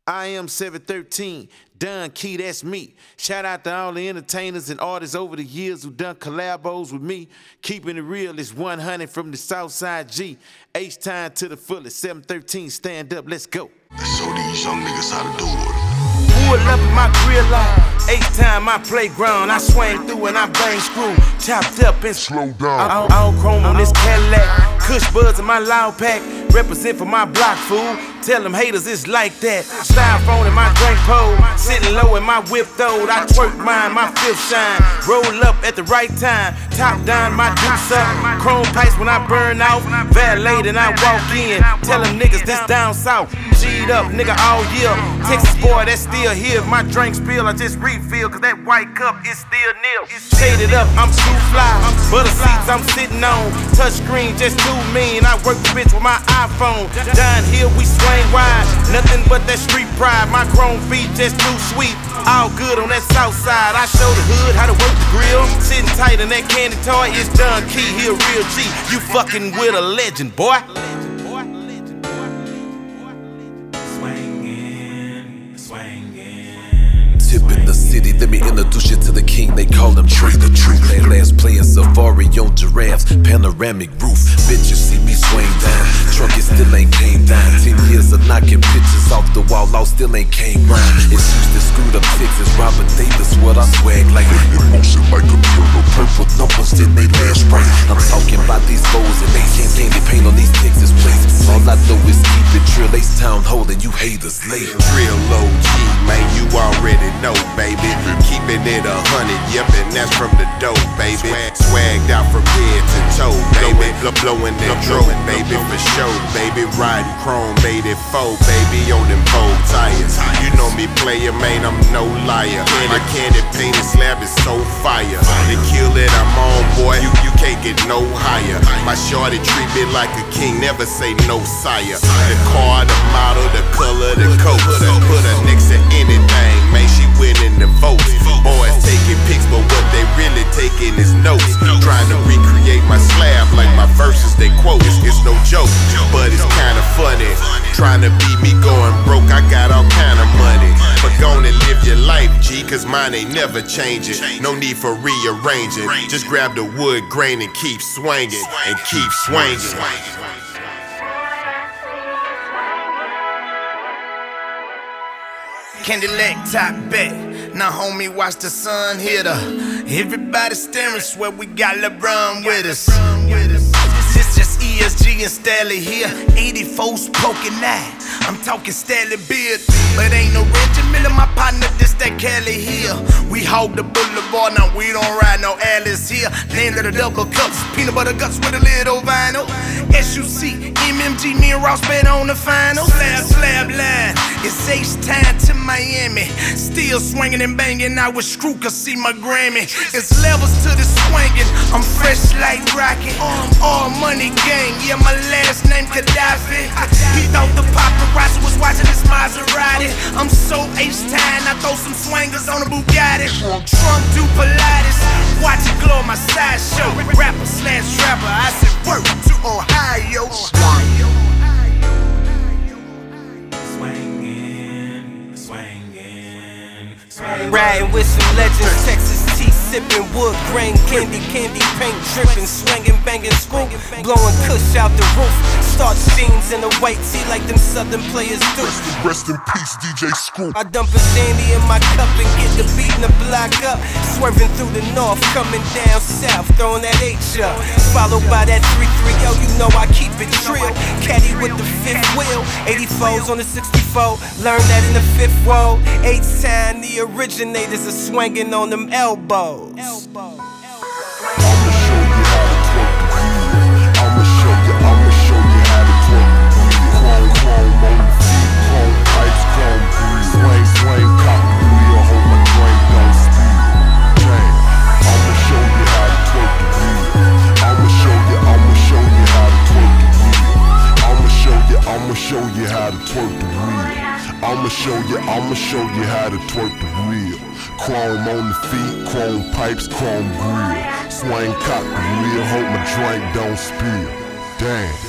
I am 713, Don Key, that's me. Shout out to all the entertainers and artists over the years who done collabos with me. Keeping it real is 100 from the Southside G. H-Time to the fullest, 713, stand up, let's go. Show these young niggas how to do it. Pull up in my grill line, H-Time my playground. I swing through and I bang screw, chopped up and slow down. I don't chrome on this Cadillac, Kush buds in my loud pack. Represent for my block, fool. Tell them haters it's like that. Styrofoam in my drink pole, sitting low in my whip throwed. I twerk mine, my fifth shine. Roll up at the right time, top down my deuce up. Chrome pipes when I burn out, valet and I walk in. Tell them niggas this down south, G'd up nigga all year. Texas boy that's still here. If my drink spill, I just refill, cause that white cup is still nil. Shaded up, I'm too fly. Butter seats I'm sitting on, touch screen just too mean. I work the bitch with my iPhone. Down here we swing wide, nothing but that street pride. My chrome feet just too sweet. All good on that south side. I show the hood how to work the grill. Sitting tight in that candy toy, it's Don Key, he a real G. You fucking with a legend, boy. Tip in the city, let me introduce you to the king. They call him Trey the Truth. That last playing safari on giraffes, panoramic roof. Bitch, you see me swing down. Truck it still ain't came down. 10 years of knocking pictures off the wall, all still ain't came round. It's used to screwed up Texas, Robert Davis, what I swag like. Emotion like a turtle, Purple numbers, then they last right. I'm talking about these foes and they candy paint on these Texas plates. All I know is keep it drill, H-Town holding you haters late. Drill low G, man, you already know, baby. Keeping it 100, yep, and that's from the dope, baby. Swagged out from head to toe, baby. Blowing that drone, baby, for show, baby. Riding chrome 84, baby, on them pole tires. You know me, player, man, I'm no liar. My candy painted slab is so fire. The kill that I'm on, boy, you can't get no higher. My shorty treat me like a king, never say no sire. The car, the model, the color, the coat. Put her next to anything, man, she winning the votes. Boys taking pics, but what they really taking is notes. Trying to recreate my slab like my verses they quote. It's no joke, but it's kinda funny. Trying to beat me going broke, I got all kind of money. But gonna live your life, G, cause mine ain't never changing. No need for rearranging. Just grab the wood grain and keep swinging. And keep swinging. Cadillac top back. Now homie watch the sun hit her. Everybody staring, swear we got LeBron with us. This just ESG and Stanley here. 84's poking eye. I'm talking Stanley beard, but ain't no Reggie Miller, my partner, this that Cali here. We hog the boulevard, now we don't ride no Alice here. Name of the double cups, peanut butter guts with a little vinyl. SUC, MMG, me and Ross bet on the final. Slab line, it's H-Time to Miami. Still swinging and banging, I was screw, cause see my Grammy. It's levels to the swinging, I'm fresh like Rocky. All money gang, yeah, my last name Gaddafi. He thought the paparazzi was watching this Maserati. I'm so H-Time, I throw some swingers on a Bugatti. Trump do Pilates, watch it glow on my sideshow. Rapper slash trapper, I said work to Ohio. Riding with some legends, Texas tea, sipping wood grain, candy paint dripping, swinging, banging, screw, blowing kush out the roof. Start jeans in a white tee like them southern players do. Rest in peace, DJ Screw. I dump a Zandy in my cup and get the beat in the block up. Swerving through the north, coming down south, throwing that H up. Followed by that 330, you know I keep it trill. Caddy with the fifth wheel, 84s on the 64. Learned that in the fifth row. H-Time, the originators are swinging on them elbows. I'ma show you how to twerk. Chrome on the feet, chrome pipes, chrome breeze. Swing, cop wheel, hold my drink, don't speed. Dang, I'ma show you how to twerk the wheel. I'ma show you how to twerk the wheel. I'ma show you how to twerk the wheel. I'ma show you how to twerk the wheel. Chrome on the feet, chrome pipes, chrome grill. Swing cock the wheel, hope my drink don't spill. Damn.